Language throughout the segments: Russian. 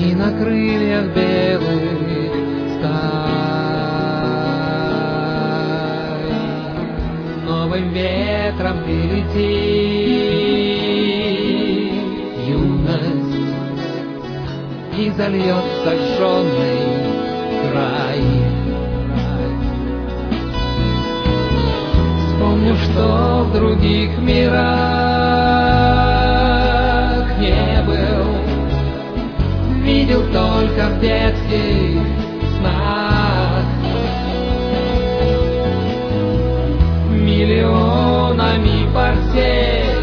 И на крыльях белых стай новым ветром прилети, юность, и зальет сожженный край. Вспомню, что в других мирах не был, видел только в детских снах. Миллионами парсек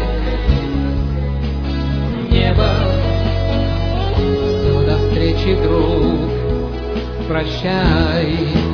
небо, все до встречи, друг, прощай.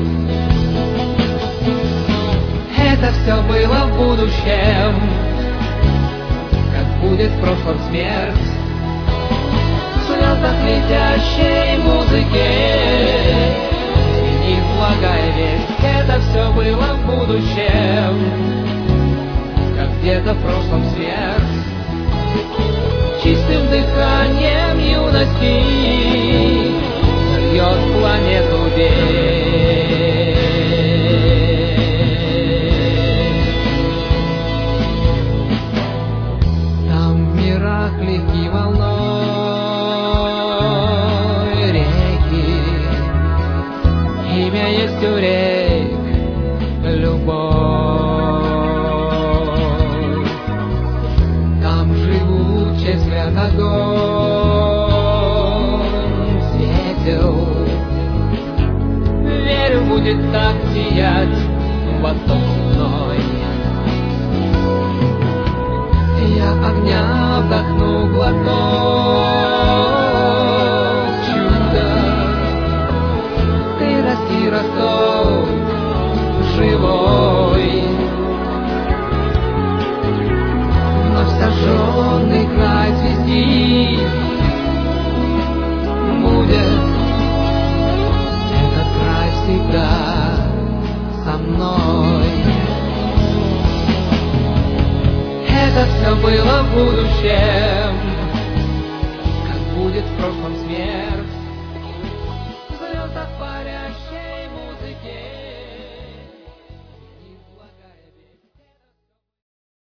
Это все было в будущем, как будет в прошлом смерть. В слезах летящей музыке среди них благая весть. Это все было в будущем, как где-то в прошлом смерть. Чистым дыханием юности зальет планету век. Там в мирах легки волной реки, имя есть у рек любовь. Там живучий свет огонь светил, верю, будет так сиять восточной. Я огня вдохну глоток чуда, ты расти росток живой. Вновь сожженный край звезди будет этот край всегда со мной. Это все было в будущем, как будет в прошлом смерть.